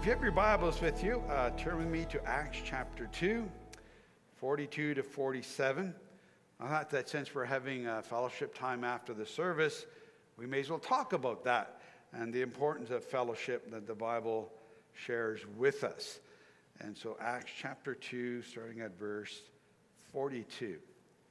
If you have your Bibles with you, turn with me to Acts chapter 2, 42 to 47. I thought that since we're having a fellowship time after the service, we may as well talk about that and the importance of fellowship that the Bible shares with us. And so Acts chapter 2, starting at verse 42. It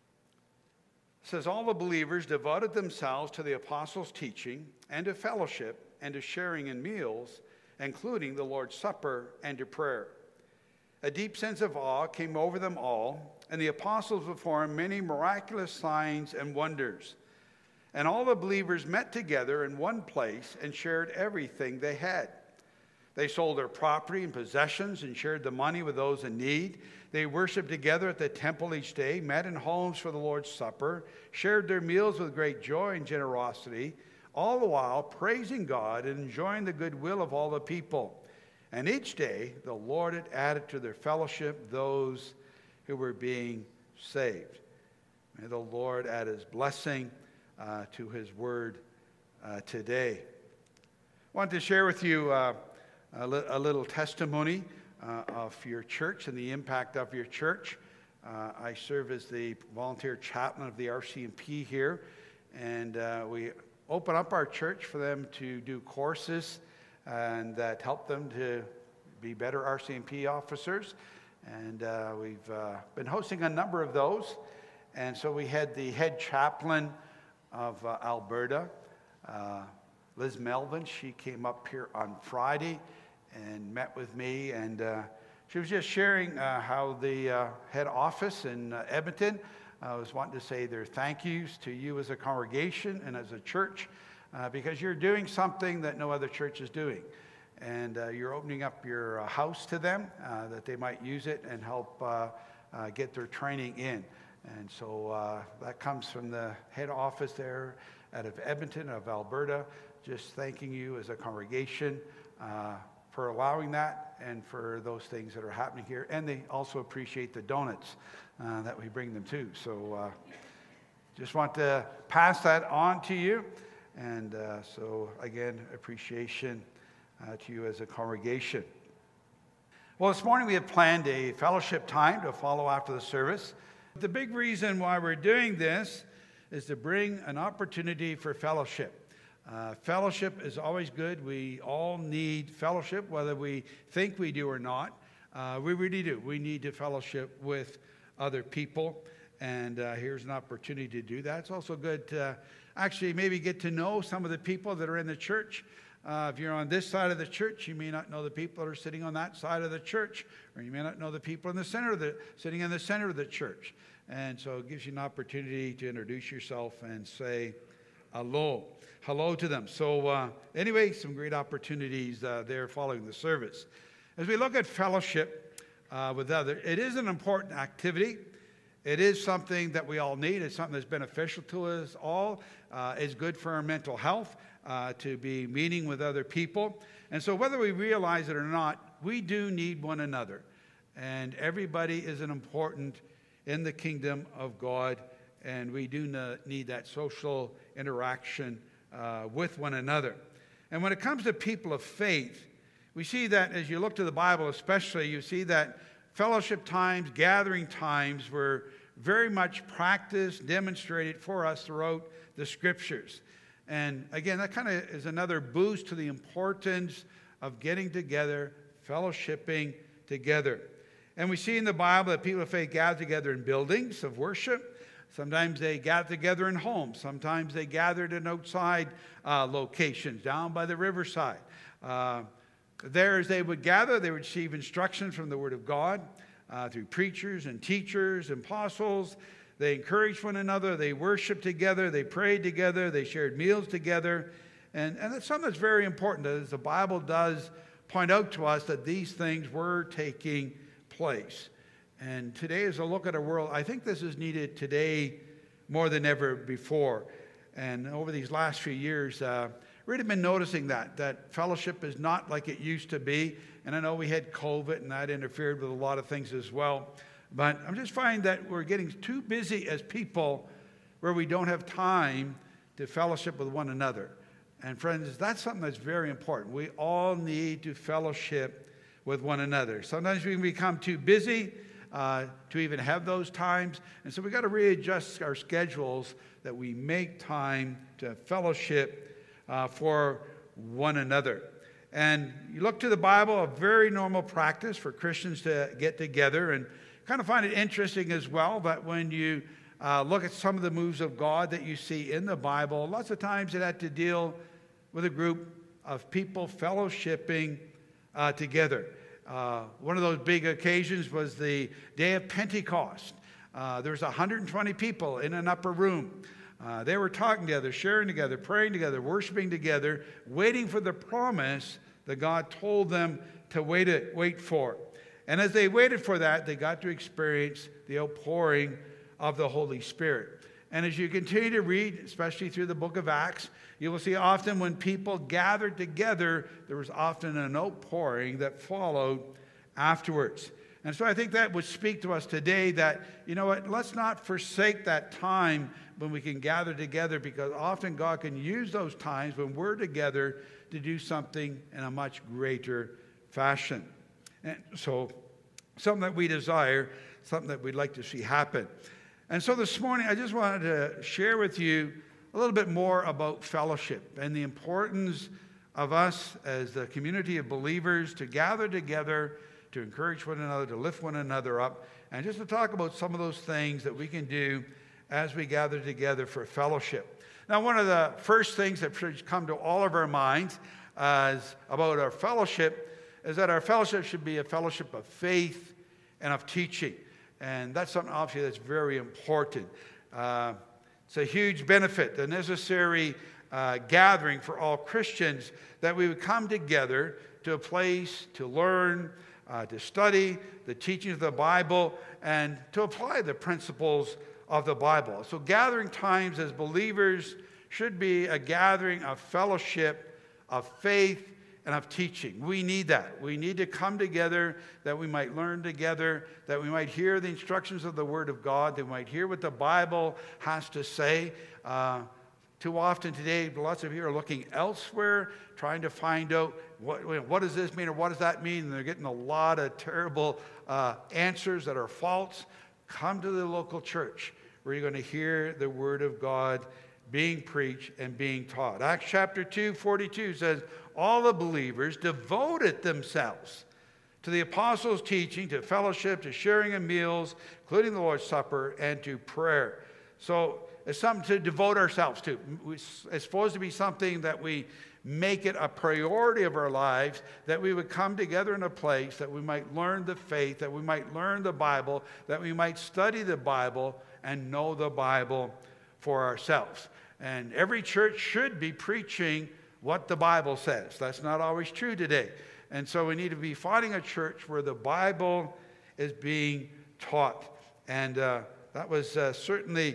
says, all the believers devoted themselves to the apostles' teaching and to fellowship and to sharing in meals, including the Lord's Supper and to prayer. A deep sense of awe came over them all, and the apostles performed many miraculous signs and wonders. And all the believers met together in one place and shared everything they had. They sold their property and possessions and shared the money with those in need. They worshiped together at the temple each day, met in homes for the Lord's Supper, shared their meals with great joy and generosity, all the while praising God and enjoying the goodwill of all the people. And each day the Lord had added to their fellowship those who were being saved. May the Lord add his blessing to his word today. I want to share with you a little testimony of your church and the impact of your church. I serve as the volunteer chaplain of the RCMP here, and we open up our church for them to do courses and that help them to be better RCMP officers. And we've been hosting a number of those. And so we had the head chaplain of Alberta, Liz Melvin. She came up here on Friday and met with me. And she was just sharing how the head office in Edmonton was wanting to say their thank yous to you as a congregation and as a church because you're doing something that no other church is doing. And you're opening up your house to them that they might use it and help get their training in. And so that comes from the head office there out of Edmonton, of Alberta, just thanking you as a congregation for allowing that and for those things that are happening here. And they also appreciate the donuts that we bring them too. So just want to pass that on to you. And so again, appreciation to you as a congregation. Well, this morning we had planned a fellowship time to follow after the service. The big reason why we're doing this is to bring an opportunity for fellowship. Fellowship is always good. We all need fellowship, whether we think we do or not. We really do. We need to fellowship with other people, and here's an opportunity to do that. It's also good to actually maybe get to know some of the people that are in the church. If you're on this side of the church, you may not know the people that are sitting on that side of the church, or you may not know the people in the center sitting in the center of the church. And so it gives you an opportunity to introduce yourself and say hello to them. So anyway, some great opportunities there following the service. As we look at fellowship with others, it is an important activity. It is something that we all need. It's something that's beneficial to us all. It's good for our mental health to be meeting with other people. And so whether we realize it or not, we do need one another. And everybody is important in the kingdom of God. And we do need that social interaction with one another. And when it comes to people of faith, we see that as you look to the Bible especially, you see that fellowship times, gathering times were very much practiced, demonstrated for us throughout the Scriptures. And again, that kind of is another boost to the importance of getting together, fellowshipping together. And we see in the Bible that people of faith gather together in buildings of worship. Sometimes they gather together in homes. Sometimes they gathered in outside locations, down by the riverside. There, as they would gather, they would receive instruction from the Word of God through preachers and teachers and apostles. They encouraged one another. They worshiped together. They prayed together. They shared meals together. And that's something that's very important, as the Bible does point out to us that these things were taking place. And today, as I look at our world, I think this is needed today more than ever before. And over these last few years, really been noticing that fellowship is not like it used to be. And I know we had COVID, and that interfered with a lot of things as well. But I'm just finding that we're getting too busy as people where we don't have time to fellowship with one another. And friends, that's something that's very important. We all need to fellowship with one another. Sometimes we can become too busy to even have those times. And so we got to readjust our schedules that we make time to fellowship for one another. And you look to the Bible, a very normal practice for Christians to get together, and kind of find it interesting as well that when you look at some of the moves of God that you see in the Bible, lots of times it had to deal with a group of people fellowshipping together. One of those big occasions was the day of Pentecost. There was 120 people in an upper room. They were talking together, sharing together, praying together, worshiping together, waiting for the promise that God told them to wait for. And as they waited for that, they got to experience the outpouring of the Holy Spirit. And as you continue to read, especially through the book of Acts, you will see often when people gathered together, there was often an outpouring that followed afterwards. And so I think that would speak to us today that, you know what, let's not forsake that time when we can gather together, because often God can use those times when we're together to do something in a much greater fashion. And so something that we desire, something that we'd like to see happen. And so this morning, I just wanted to share with you a little bit more about fellowship and the importance of us as the community of believers to gather together, to encourage one another, to lift one another up, and just to talk about some of those things that we can do as we gather together for fellowship. Now, one of the first things that should come to all of our minds about our fellowship is that our fellowship should be a fellowship of faith and of teaching. And that's something, obviously, that's very important. It's a huge benefit, the necessary gathering for all Christians, that we would come together to a place to learn, to study the teachings of the Bible, and to apply the principles of the Bible. So gathering times as believers should be a gathering of fellowship, of faith, and of teaching. We need that. We need to come together that we might learn together, that we might hear the instructions of the Word of God, that we might hear what the Bible has to say. Too often today, lots of you are looking elsewhere, trying to find out what does this mean or what does that mean, and they're getting a lot of terrible answers that are false. Come to the local church where you're going to hear the Word of God being preached and being taught. Acts chapter 2:42 says, all the believers devoted themselves to the apostles' teaching, to fellowship, to sharing of meals, including the Lord's Supper, and to prayer. So it's something to devote ourselves to. It's supposed to be something that we make it a priority of our lives, that we would come together in a place that we might learn the faith, that we might learn the Bible, that we might study the Bible and know the Bible for ourselves. And every church should be preaching what the Bible says. That's not always true today. And so we need to be finding a church where the Bible is being taught. And that was certainly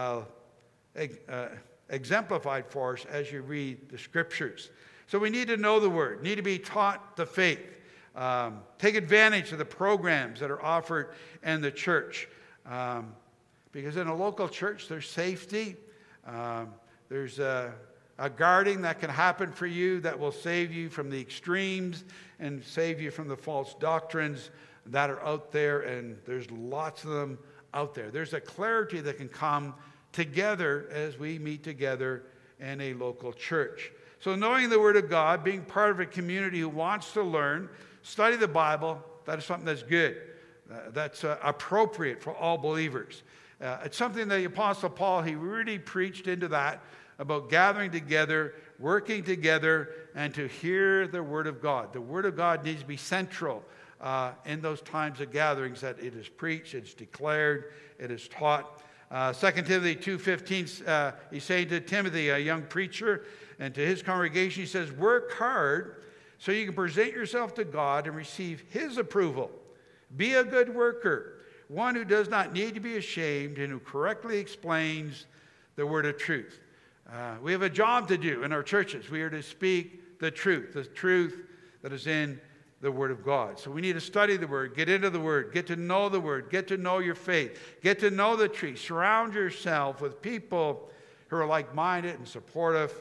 exemplified for us as you read the Scriptures. So we need to know the Word, need to be taught the faith. Take advantage of the programs that are offered in the church. Because in a local church, there's safety. There's a guarding that can happen for you that will save you from the extremes and save you from the false doctrines that are out there, and there's lots of them out there. There's a clarity that can come together as we meet together in a local church. So knowing the Word of God, being part of a community who wants to learn, study the Bible, that is something that's good. That's appropriate for all believers. It's something that the Apostle Paul, he really preached into that, about gathering together, working together, and to hear the Word of God. The Word of God needs to be central in those times of gatherings, that it is preached, it's declared, it is taught. 2 Timothy 2:15, he's saying to Timothy, a young preacher, and to his congregation, he says, work hard so you can present yourself to God and receive His approval. Be a good worker, one who does not need to be ashamed and who correctly explains the word of truth. We have a job to do in our churches. We are to speak the truth that is in the Word of God. So we need to study the Word, get into the Word, get to know the Word, get to know your faith, get to know the truth. Surround yourself with people who are like-minded and supportive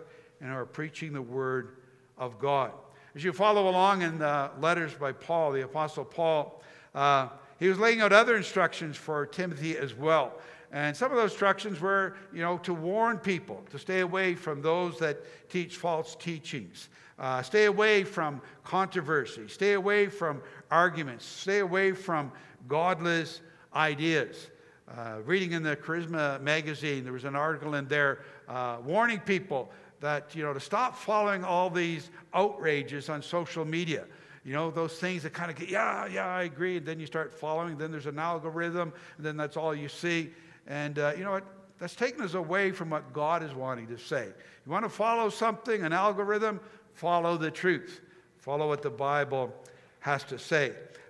and are preaching the Word of God. As you follow along in the letters by Paul, the Apostle Paul, he was laying out other instructions for Timothy as well. And some of those instructions were, to warn people, to stay away from those that teach false teachings. Stay away from controversy. Stay away from arguments. Stay away from godless ideas. Reading in the Charisma magazine, there was an article in there warning people that, to stop following all these outrages on social media. Those things that kind of get, I agree, and then you start following, then there's an algorithm, and then that's all you see. And you know what? That's taken us away from what God is wanting to say. You want to follow something, an algorithm, follow the truth. Follow what the Bible has to say.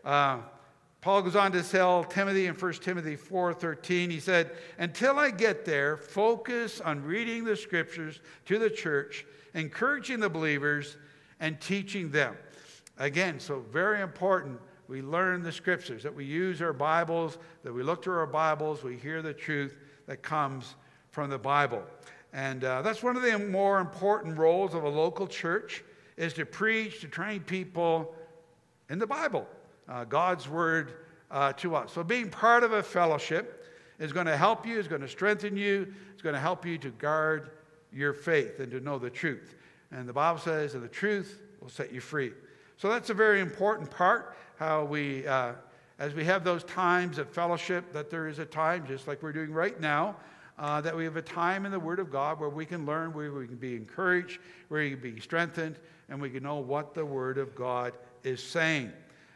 Paul goes on to tell Timothy in 1 Timothy 4:13, he said, until I get there, focus on reading the scriptures to the church, encouraging the believers, and teaching them. Again, so very important, we learn the scriptures, that we use our Bibles, that we look to our Bibles, we hear the truth that comes from the Bible. And that's one of the more important roles of a local church, is to preach, to train people in the Bible, God's Word to us. So being part of a fellowship is going to help you, is going to strengthen you, it's going to help you to guard your faith and to know the truth. And the Bible says that the truth will set you free. So that's a very important part, how we, as we have those times of fellowship, that there is a time, just like we're doing right now, that we have a time in the Word of God where we can learn, where we can be encouraged, where we can be strengthened, and we can know what the Word of God is saying.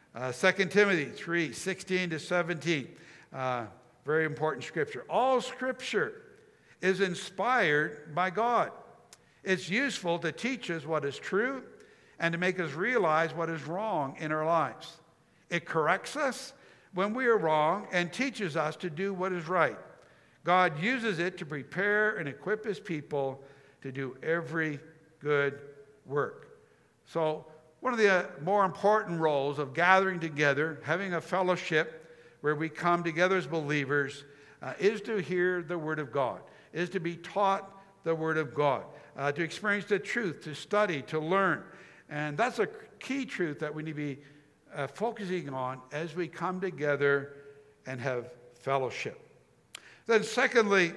2 Timothy 3:16-17, very important scripture. All scripture is inspired by God. It's useful to teach us what is true and to make us realize what is wrong in our lives. It corrects us when we are wrong and teaches us to do what is right. God uses it to prepare and equip his people to do every good work. So one of the more important roles of gathering together, having a fellowship where we come together as believers, is to hear the Word of God, is to be taught the Word of God, to experience the truth, to study, to learn. And that's a key truth that we need to be focusing on as we come together and have fellowship. Then secondly,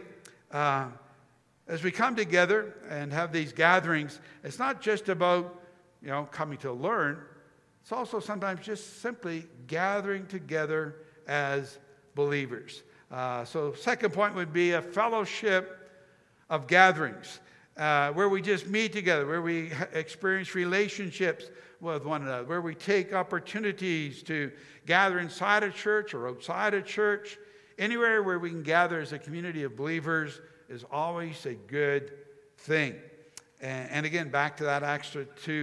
as we come together and have these gatherings, it's not just about, coming to learn. It's also sometimes just simply gathering together as believers. So second point would be a fellowship of gatherings, where we just meet together, where we experience relationships with one another, where we take opportunities to gather inside a church or outside a church. Anywhere where we can gather as a community of believers is always a good thing. And again, back to that Acts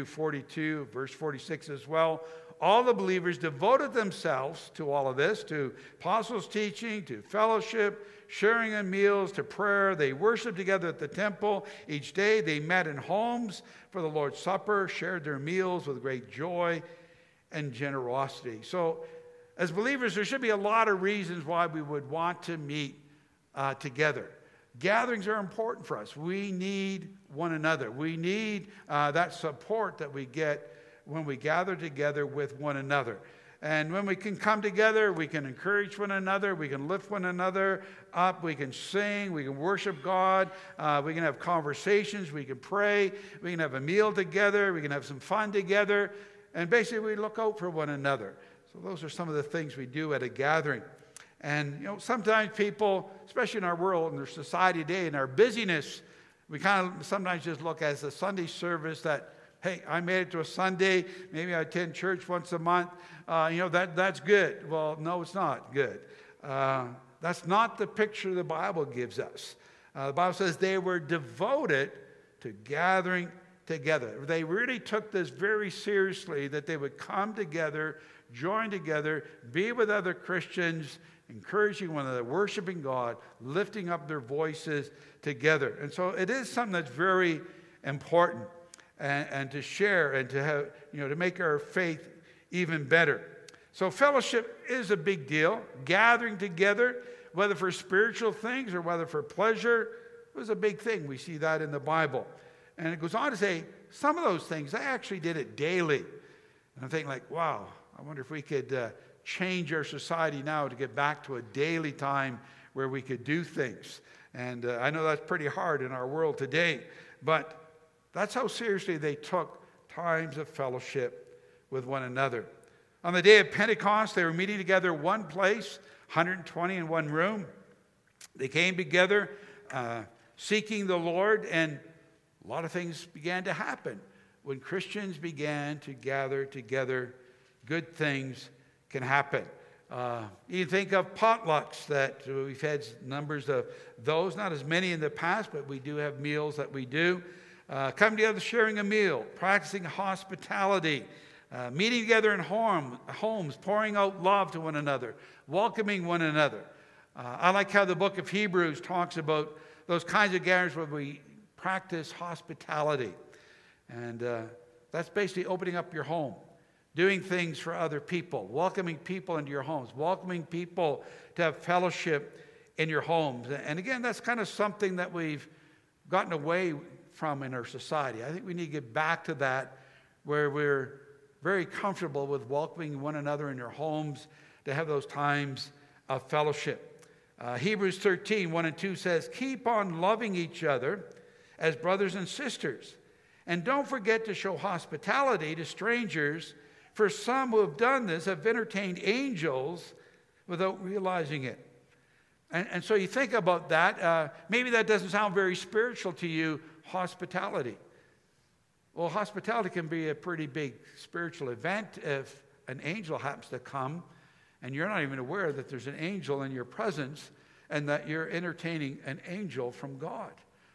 2:42, verse 46 as well. All the believers devoted themselves to all of this, to apostles' teaching, to fellowship, sharing in meals, to prayer. They worshiped together at the temple each day. They met in homes for the Lord's Supper, shared their meals with great joy and generosity. So as believers, there should be a lot of reasons why we would want to meet together. Gatherings are important for us. We need one another. We need that support that we get when we gather together with one another. And when we can come together, we can encourage one another, we can lift one another up, we can sing, we can worship God, we can have conversations, we can pray, we can have a meal together, we can have some fun together, and basically we look out for one another. So those are some of the things we do at a gathering. And sometimes people, especially in our world and our society today, in our busyness, we kind of sometimes just look at a Sunday service that, hey, I made it to a Sunday, maybe I attend church once a month, that's good. Well, no, it's not good. That's not the picture the Bible gives us. The Bible says they were devoted to gathering together. They really took this very seriously, that they would come together, join together, be with other Christians, encouraging one another, worshiping God, lifting up their voices together. And so it is something that's very important and to share and to have, to make our faith even better. So fellowship is a big deal. Gathering together, whether for spiritual things or whether for pleasure, was a big thing. We see that in the Bible. And it goes on to say, some of those things, they actually did it daily. And I'm thinking like, wow, I wonder if we could change our society now to get back to a daily time where we could do things. And I know that's pretty hard in our world today, but that's how seriously they took times of fellowship with one another. On the day of Pentecost, they were meeting together one place, 120 in one room. They came together seeking the Lord, and a lot of things began to happen. When Christians began to gather together, good things can happen. You think of potlucks that we've had numbers of those, not as many in the past, but we do have meals that we do. Come together sharing a meal, practicing hospitality, meeting together in homes, pouring out love to one another, welcoming one another. I like how the book of Hebrews talks about those kinds of gatherings where we practice hospitality. And that's basically opening up your home, doing things for other people, welcoming people into your homes, welcoming people to have fellowship in your homes. And again, that's kind of something that we've gotten away from in our society. I think we need to get back to that, where we're very comfortable with welcoming one another in your homes to have those times of fellowship. Hebrews 13, 1 and 2 says, keep on loving each other as brothers and sisters. And don't forget to show hospitality to strangers, for some who have done this have entertained angels without realizing it. And so you think about that. Maybe that doesn't sound very spiritual to you, hospitality. Well, hospitality can be a pretty big spiritual event if an angel happens to come and you're not even aware that there's an angel in your presence and that you're entertaining an angel from God.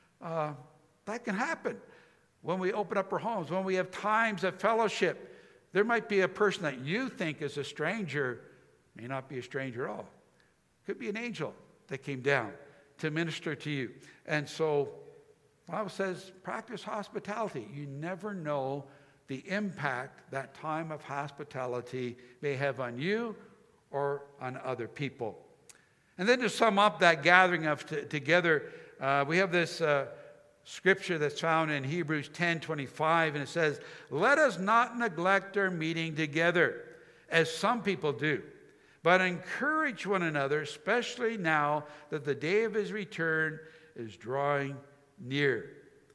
That can happen when we open up our homes, when we have times of fellowship. There might be a person that you think is a stranger, may not be a stranger at all. Could be an angel that came down to minister to you. And so the Bible says, practice hospitality. You never know the impact that time of hospitality may have on you or on other people. And then to sum up that gathering of together, we have this scripture that's found in Hebrews 10:25, and it says, let us not neglect our meeting together, as some people do, but encourage one another, especially now that the day of his return is drawing near.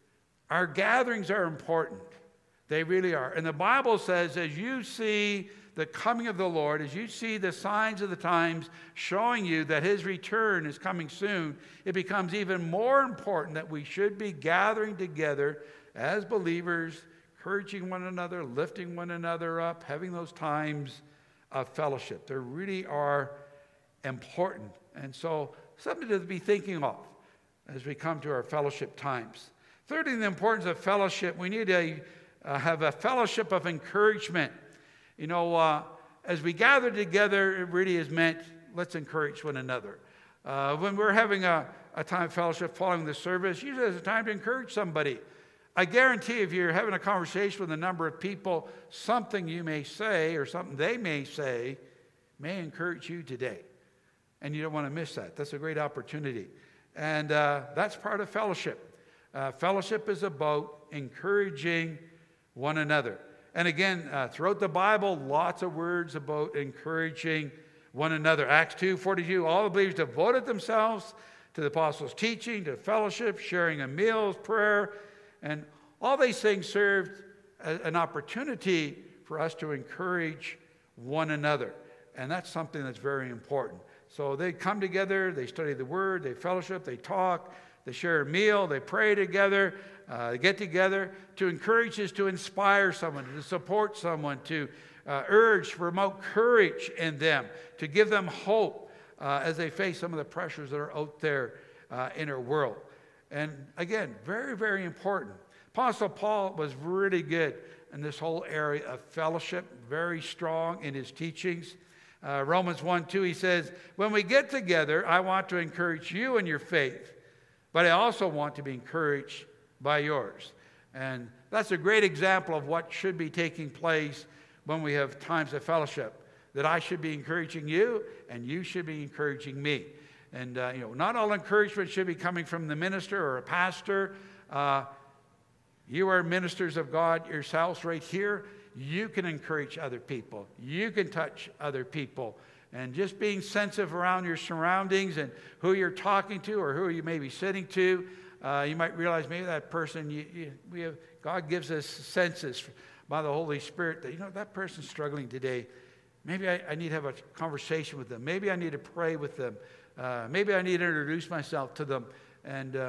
Our gatherings are important. They really are. And the Bible says, as you see the coming of the Lord, as you see the signs of the times showing you that his return is coming soon, it becomes even more important that we should be gathering together as believers, encouraging one another, lifting one another up, having those times of fellowship. They really are important. And so something to be thinking of as we come to our fellowship times. Thirdly, the importance of fellowship, we need to have a fellowship of encouragement. You know, as we gather together, it really is meant, let's encourage one another. When we're having a time of fellowship following the service, usually there's a time to encourage somebody. I guarantee if you're having a conversation with a number of people, something you may say or something they may say may encourage you today. And you don't want to miss that. That's a great opportunity. And that's part of fellowship. Fellowship is about encouraging one another. And again, throughout the Bible, lots of words about encouraging one another. Acts 2:42, all the believers devoted themselves to the apostles' teaching, to fellowship, sharing of meals, prayer, and all these things served as an opportunity for us to encourage one another. And that's something that's very important. So they come together, they study the Word, they fellowship, they talk, they share a meal, they pray together, they get together. To encourage is to inspire someone, to support someone, to urge, promote courage in them, to give them hope as they face some of the pressures that are out there in our world. And again, very, very important. Apostle Paul was really good in this whole area of fellowship, very strong in his teachings. Romans 1:2, he says, when we get together, I want to encourage you in your faith, but I also want to be encouraged by yours. And that's a great example of what should be taking place when we have times of fellowship, that I should be encouraging you and you should be encouraging me. And, not all encouragement should be coming from the minister or a pastor. You are ministers of God yourselves right here. You can encourage other people. You can touch other people. And just being sensitive around your surroundings and who you're talking to or who you may be sitting to, you might realize maybe that person, God gives us senses by the Holy Spirit that, that person's struggling today. Maybe I need to have a conversation with them. Maybe I need to pray with them. Maybe I need to introduce myself to them. And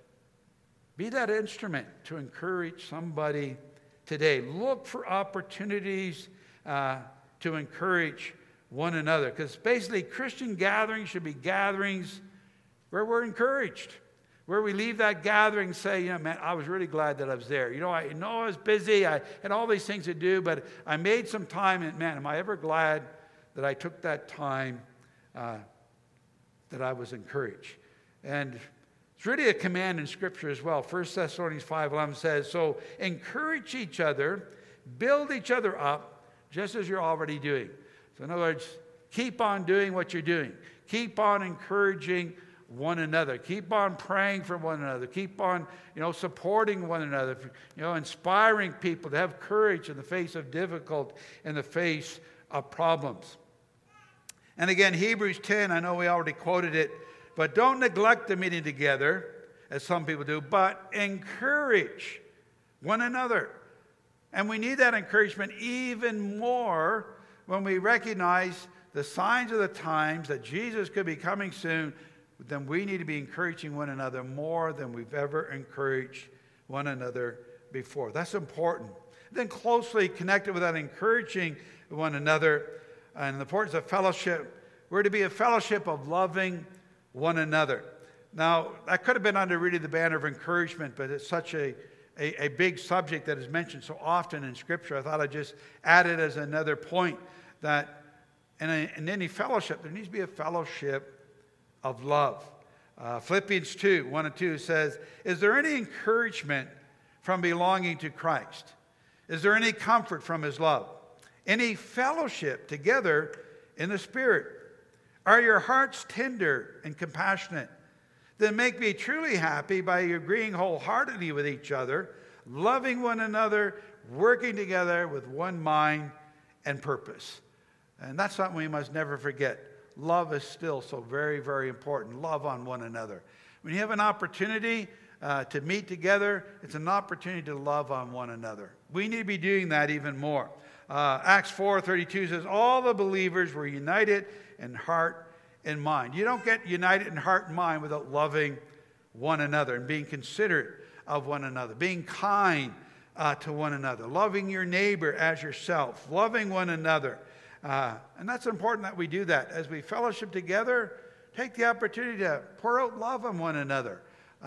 be that instrument to encourage somebody today. Look for opportunities to encourage one another. Because basically, Christian gatherings should be gatherings where we're encouraged. Where we leave that gathering and say, man, I was really glad that I was there. I know I was busy. I had all these things to do, but I made some time. And man, am I ever glad that I took that time, that I was encouraged. And it's really a command in Scripture as well. 1 Thessalonians 5:11 says, so encourage each other, build each other up, just as you're already doing. So in other words, keep on doing what you're doing. Keep on encouraging one another. Keep on praying for one another. Keep on, supporting one another. Inspiring people to have courage in the face of difficulty, in the face of problems. And again, Hebrews 10, I know we already quoted it, but don't neglect the meeting together, as some people do, but encourage one another. And we need that encouragement even more when we recognize the signs of the times that Jesus could be coming soon. Then we need to be encouraging one another more than we've ever encouraged one another before. That's important. Then closely connected with that encouraging one another and the importance of fellowship, we're to be a fellowship of loving one another. Now, that could have been under really the banner of encouragement, but it's such a big subject that is mentioned so often in Scripture. I thought I'd just add it as another point that in any fellowship, there needs to be a fellowship of love. Philippians 2:1-2 says, is there any encouragement from belonging to Christ? Is there any comfort from his love? Any fellowship together in the Spirit? Are your hearts tender and compassionate? Then make me truly happy by agreeing wholeheartedly with each other, loving one another, working together with one mind and purpose. And that's something we must never forget. Love is still so very, very important. Love on one another. When you have an opportunity to meet together, it's an opportunity to love on one another. We need to be doing that even more. Acts 4:32 says, all the believers were united in heart and mind. You don't get united in heart and mind without loving one another and being considerate of one another, being kind to one another, loving your neighbor as yourself, loving one another. And that's important that we do that. As we fellowship together, take the opportunity to pour out love on one another.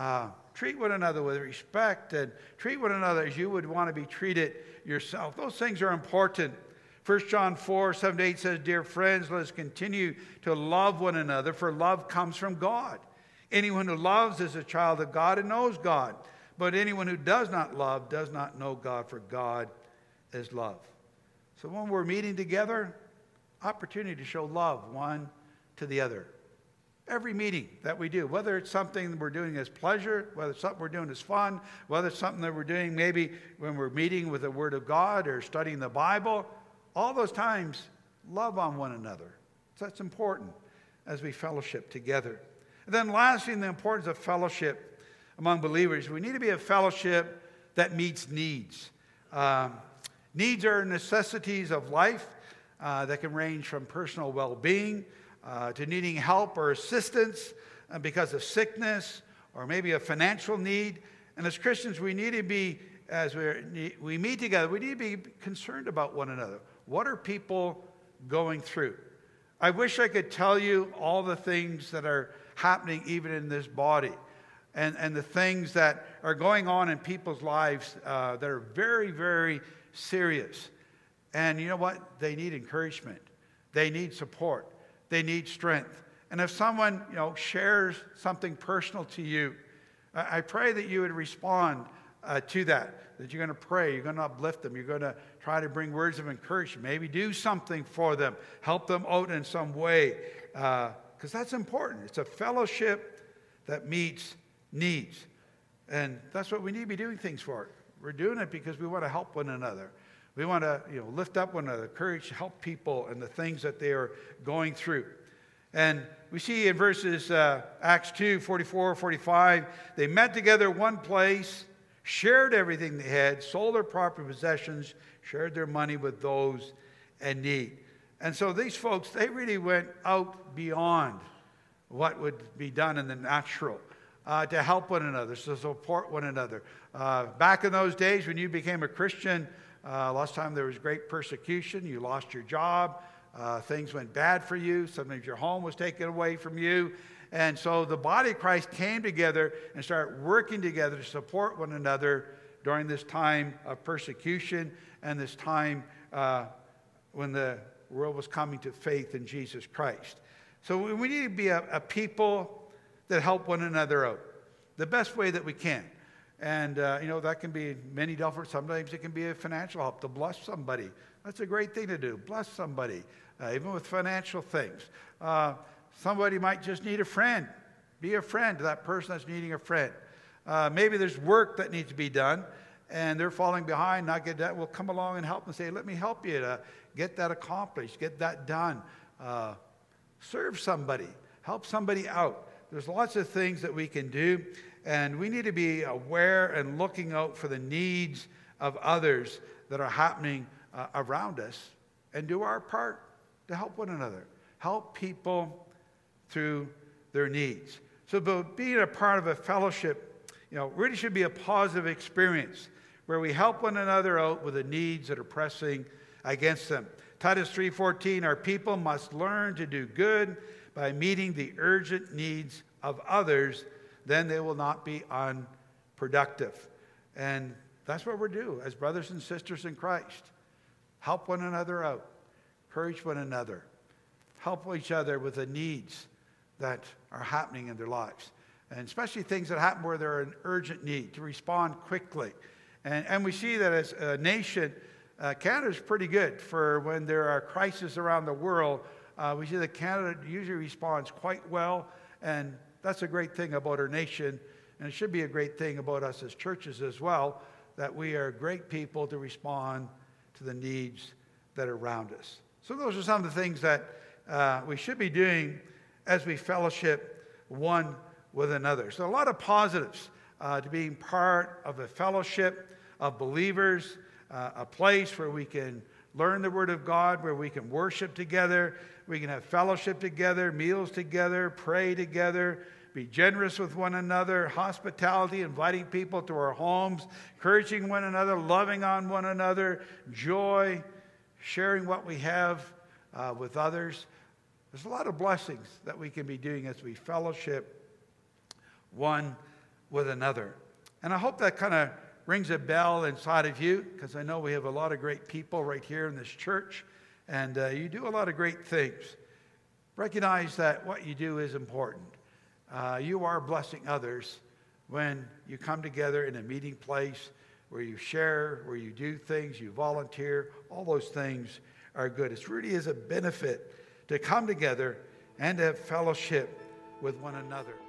Treat one another with respect and treat one another as you would want to be treated yourself. Those things are important. 1 John 4:7-8 says, dear friends, let us continue to love one another, for love comes from God. Anyone who loves is a child of God and knows God. But anyone who does not love does not know God, for God is love. So when we're meeting together, opportunity to show love one to the other. Every meeting that we do, whether it's something we're doing as pleasure, whether it's something we're doing as fun, whether it's something that we're doing maybe when we're meeting with the Word of God or studying the Bible, all those times, love on one another. So that's important as we fellowship together. And then lastly, in the importance of fellowship among believers, we need to be a fellowship that meets needs. Needs are necessities of life that can range from personal well-being to needing help or assistance because of sickness or maybe a financial need. And as Christians, we need to be, as we meet together, we need to be concerned about one another. What are people going through? I wish I could tell you all the things that are happening even in this body and the things that are going on in people's lives that are very, very serious. And you know what? They need encouragement. They need support. They need strength. And if someone, shares something personal to you, I pray that you would respond to that you're going to pray, you're going to uplift them, you're going to try to bring words of encouragement, maybe do something for them, help them out in some way, because that's important. It's a fellowship that meets needs. And that's what we need to be doing things for. We're doing it because we want to help one another. We want to lift up one another, encourage, help people and the things that they are going through. And we see in verses Acts 2, 44, 45, they met together one place, shared everything they had, sold their property possessions, shared their money with those in need. And so these folks, they really went out beyond what would be done in the natural to help one another, to support one another. Back in those days when you became a Christian, last time there was great persecution. You lost your job. Things went bad for you. Sometimes your home was taken away from you. And so the body of Christ came together and started working together to support one another during this time of persecution and this time when the world was coming to faith in Jesus Christ. So we need to be a people that help one another out the best way that we can. And, that can be many different. Sometimes it can be a financial help to bless somebody. That's a great thing to do. Bless somebody, even with financial things. Somebody might just need a friend. Be a friend to that person that's needing a friend. Maybe there's work that needs to be done, and they're falling behind, not get that. We'll come along and help and say, let me help you to get that accomplished, get that done. Serve somebody. Help somebody out. There's lots of things that we can do, and we need to be aware and looking out for the needs of others that are happening around us and do our part to help one another. Help people through their needs. So being a part of a fellowship, really should be a positive experience where we help one another out with the needs that are pressing against them. Titus 3:14, our people must learn to do good by meeting the urgent needs of others, then they will not be unproductive. And that's what we're doing as brothers and sisters in Christ. Help one another out. Encourage one another. Help each other with the needs that are happening in their lives. And especially things that happen where they're an urgent need to respond quickly. And we see that as a nation, Canada's pretty good for when there are crises around the world. We see that Canada usually responds quite well, and that's a great thing about our nation, and it should be a great thing about us as churches as well, that we are great people to respond to the needs that are around us. So those are some of the things that we should be doing as we fellowship one with another. So a lot of positives to being part of a fellowship of believers, a place where we can learn the Word of God, where we can worship together, we can have fellowship together, meals together, pray together, be generous with one another, hospitality, inviting people to our homes, encouraging one another, loving on one another, joy, sharing what we have with others. There's a lot of blessings that we can be doing as we fellowship one with another. And I hope that kind of rings a bell inside of you, because I know we have a lot of great people right here in this church, and you do a lot of great things. Recognize that what you do is important. You are blessing others when you come together in a meeting place where you share, where you do things, you volunteer. All those things are good. It really is a benefit to come together and to have fellowship with one another.